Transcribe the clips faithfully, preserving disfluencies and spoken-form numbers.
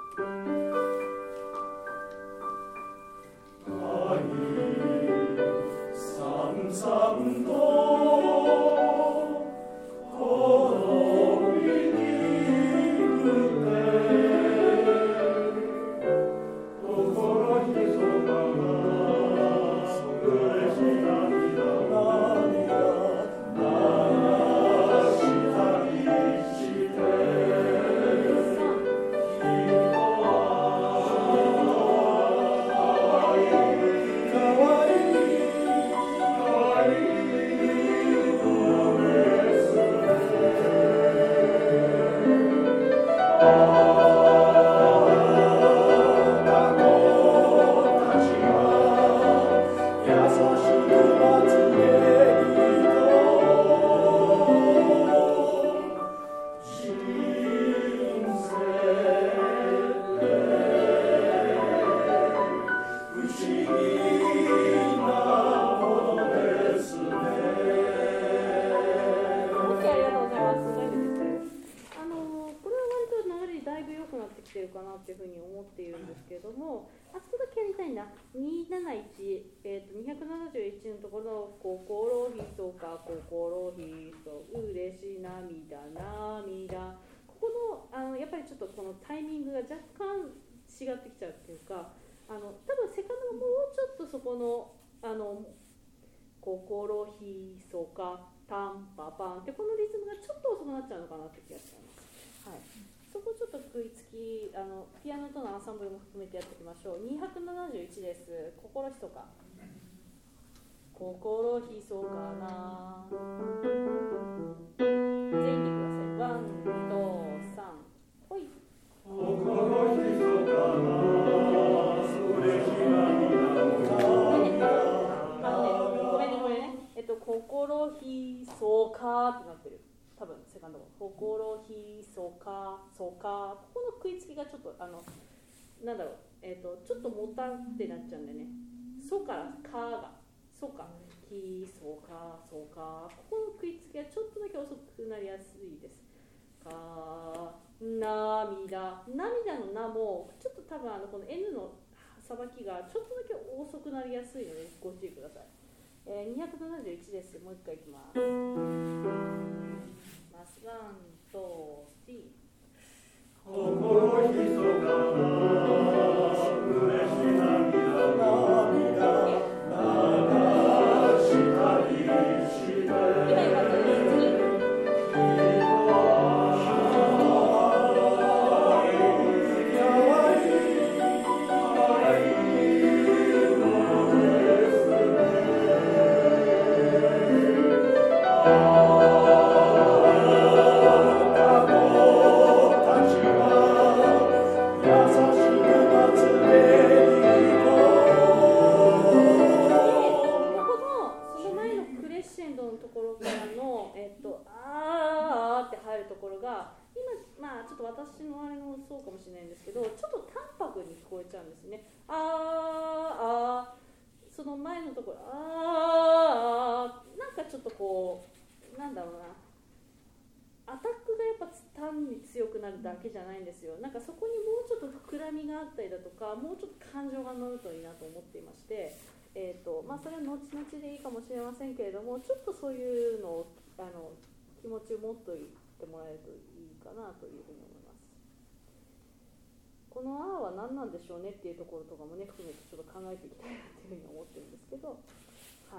にひゃくななじゅういちです。心ひそか。心ひそかな。全員でください。ワン、と、さん。ほい。心ひそかな。それひなみなの。あのね、ごめんね、これね。えっと、心ひそかってなってる。多分セカンドも。心ひそか、そか。ここの食いつきがちょっと、あの、なんだろう。えー、とちょっともたってなっちゃうんでね、そからかが、そか、き、そか、そか、ここの食いつきがちょっとだけ遅くなりやすいです。か、なみだ、涙のなも、ちょっと多分あのこの N のさばきがちょっとだけ遅くなりやすいので、ご注意ください。えー、にひゃくななじゅういちです。もう一回いきます。マスワン、と、スリー。心ひそかな。私のあれもそうかもしれないんですけど、ちょっと淡白に聞こえちゃうんですね。あーあー、その前のところ、あー、なんかちょっとこう、なんだろうな、アタックがやっぱ単に強くなるだけじゃないんですよ。なんかそこにもうちょっと膨らみがあったりだとか、もうちょっと感情が乗るといいなと思っていまして、えーとまあ、それは後々でいいかもしれませんけれども、ちょっとそういうのをあの気持ちを持っておいてもらえるといいかなというふうに思います。この「あ」は何なんでしょうねっていうところとかもね含めてちょっと考えていきたいなというふうに思ってるんですけど、はい、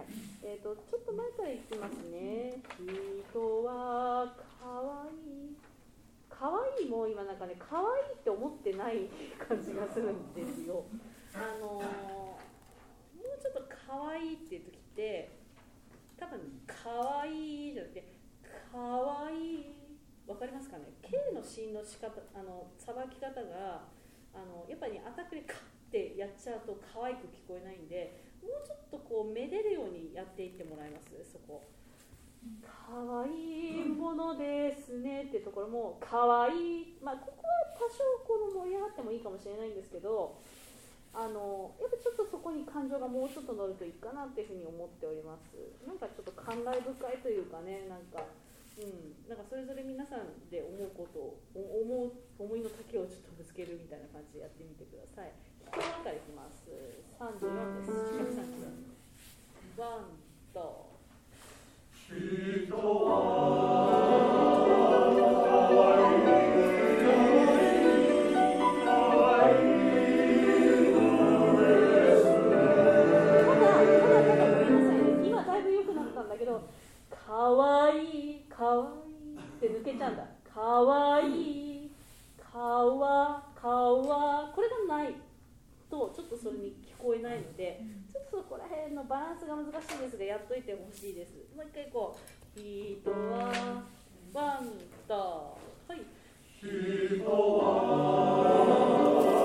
えーとちょっと前からいきますね。人はかわいい、かわいいも今なんかね、かわいいって思ってない感じがするんですよ。あのー、もうちょっとかわいいっていう時って多分かわいいじゃなくてかわいい、わかりますかね。 K のシーンの仕方、あのさばき方があのやっぱり、ね、アタックでカッてやっちゃうと可愛く聞こえないんで、もうちょっとこうめでるようにやっていってもらいます。そこ可愛いものですねっていうところも可愛い、まあここは多少この盛り上がってもいいかもしれないんですけど、あのやっぱちょっとそこに感情がもうちょっと乗るといいかなっていうふうに思っております。なんかちょっと感慨深いというかね、なんかうん、なんかそれぞれ皆さんで思うことを思う思いの丈をちょっとぶつけるみたいな感じでやってみてください。人はからいきます。さんじゅうよんです。四角さんじゅうよん。ワンと人かわいいかわいいって抜けちゃうんだ。かわいいかわかわ、これがないとちょっとそれに聞こえないので、ちょっとそこら辺のバランスが難しいですがやっといてほしいです。もう一回こう、人はワンとはい人は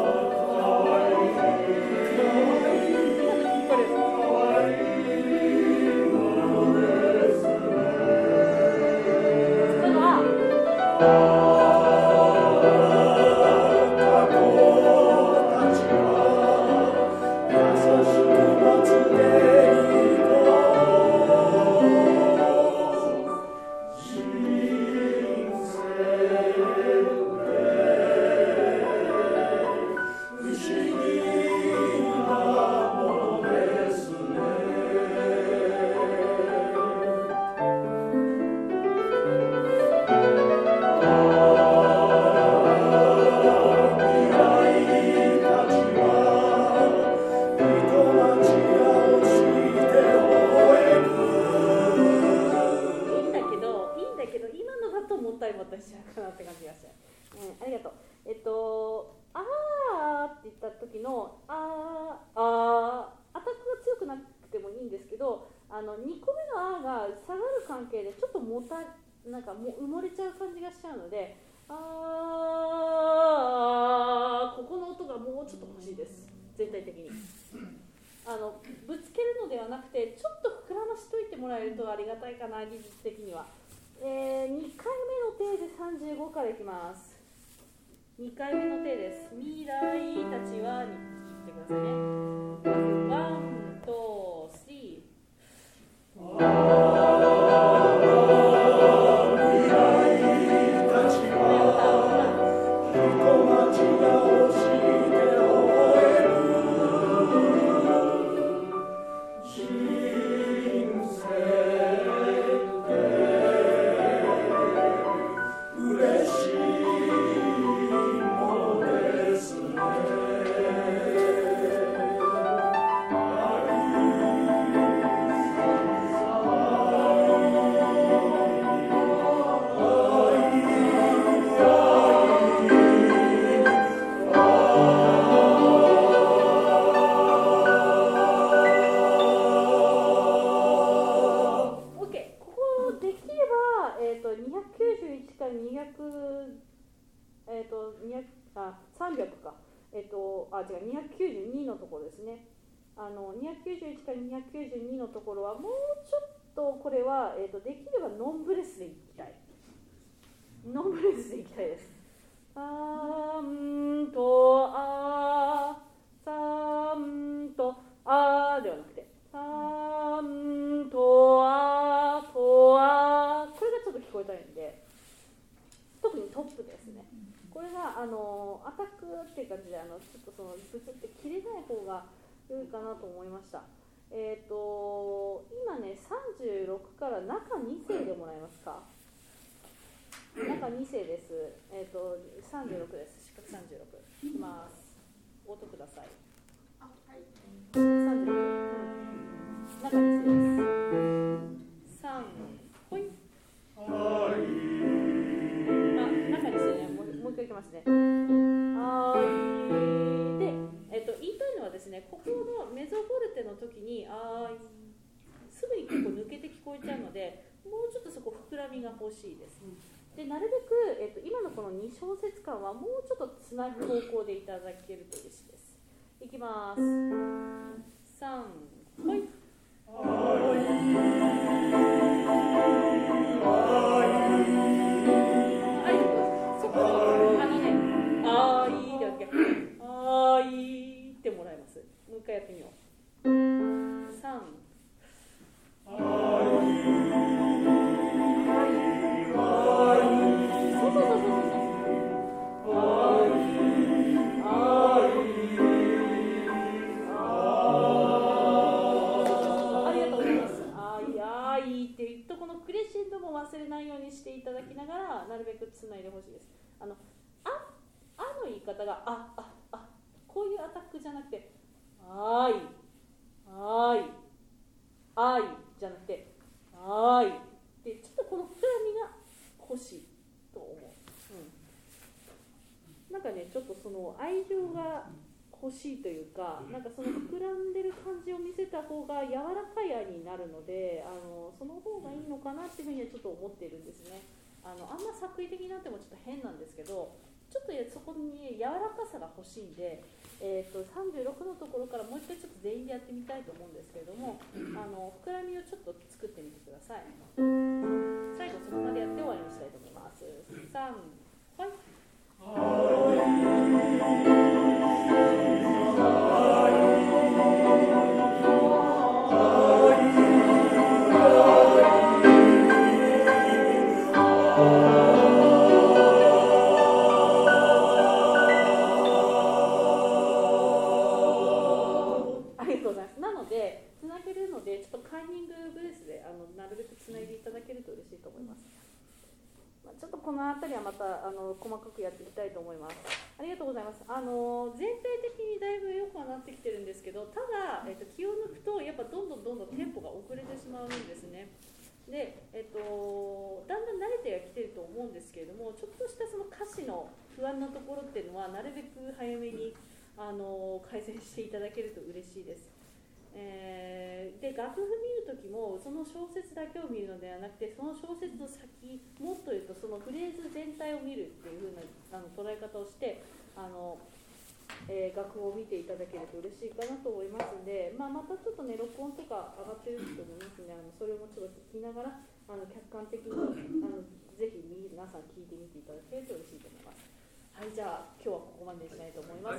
なんかもう埋もれちゃう感じがしちゃうので、あー、ここの音がもうちょっと欲しいです。全体的にあのぶつけるのではなくて、ちょっと膨らましといてもらえるとありがたいかな、技術的には。えー、にかいめの手でさんじゅうごからいきます。にかいめの手です。未来たちはに言ってくださいね。ワン、ツー、スリー。にひゃくきゅうじゅうにのところですね。あのにひゃくきゅうじゅういちからにひゃくきゅうじゅうにのところはもうちょっとこれは、えー、とできればノンブレスでいきたい。ノンブレスでいきたいです。さんとあさんとあではなくてさんとあとあ、これがちょっと聞こえたいんで、特にトップですね。これがあのアタックっていう感じで、あのちょっとそのブツって切れない方が良いかなと思いました。えっ、ー、と今ねさんじゅうろくから中に声でもらえますか。中に声です。えっ、ー、とさんじゅうろくです。四角さんじゅうろくいきます。音ください。あ、はい。さんじゅうろく、うん、中に声です。さんほい。はい。あ、中に声ね。もうもう一回いきますね。あーいで、えっと、言いたいのはですね、ここのメゾフォルテの時にあーいすぐに結構抜けて聞こえちゃうので、もうちょっとそこ膨らみが欲しいです。でなるべく、えっと、今のこのに小節間はもうちょっとつなぐ方向でいただけると嬉しいです。いきます。さんほい。そこあのね、あーいではなくて、あーいってもらいます。もう一回やってみよう。さんあーいあーいるべくつないでほしいです。あのああの言い方があああこういうアタックじゃなくてあーいあーいあーいじゃなくてあーいでちょっとこの膨らみが欲しいと思う、うん、なんかねちょっとその愛情が欲しいというか、なんかその膨らんでる感じを見せた方が柔らかい愛になるので、あのその方がいいのかなっていうふうにはちょっと思っているんですね。あのあんま作為的になってもちょっと変なんですけど、ちょっとそこに柔らかさが欲しいんで、えー、とさんじゅうろくのところからもう一回ちょっと全員でやってみたいと思うんですけれども、あの膨らみをちょっと作ってみてください。最後そこまでやって終わりにしたいと思います。さん、はい。ちょっとこの辺りはまたあの細かくやっていきたいと思います。ありがとうございます。あの全体的にだいぶよくはなってきてるんですけど、ただ、えっと、気を抜くとやっぱどんどんどんどんテンポが遅れてしまうんですね。で、えっと、だんだん慣れてはきてると思うんですけれども、ちょっとしたその歌詞の不安なところっていうのはなるべく早めにあの改善していただけると嬉しいです。えー、で楽譜見るときもその小説だけを見るのではなくて、その小説の先、もっと言うとそのフレーズ全体を見るっていう風なあの捉え方をしてあの、えー、楽譜を見ていただけると嬉しいかなと思いますので、まあ、またちょっとね録音とか上がってると思いますので、あのそれもちょっと聞きながらあの客観的にあのぜひ皆さん聞いてみていただけると嬉しいと思います。はい、じゃあ今日はここまでにしたいと思います。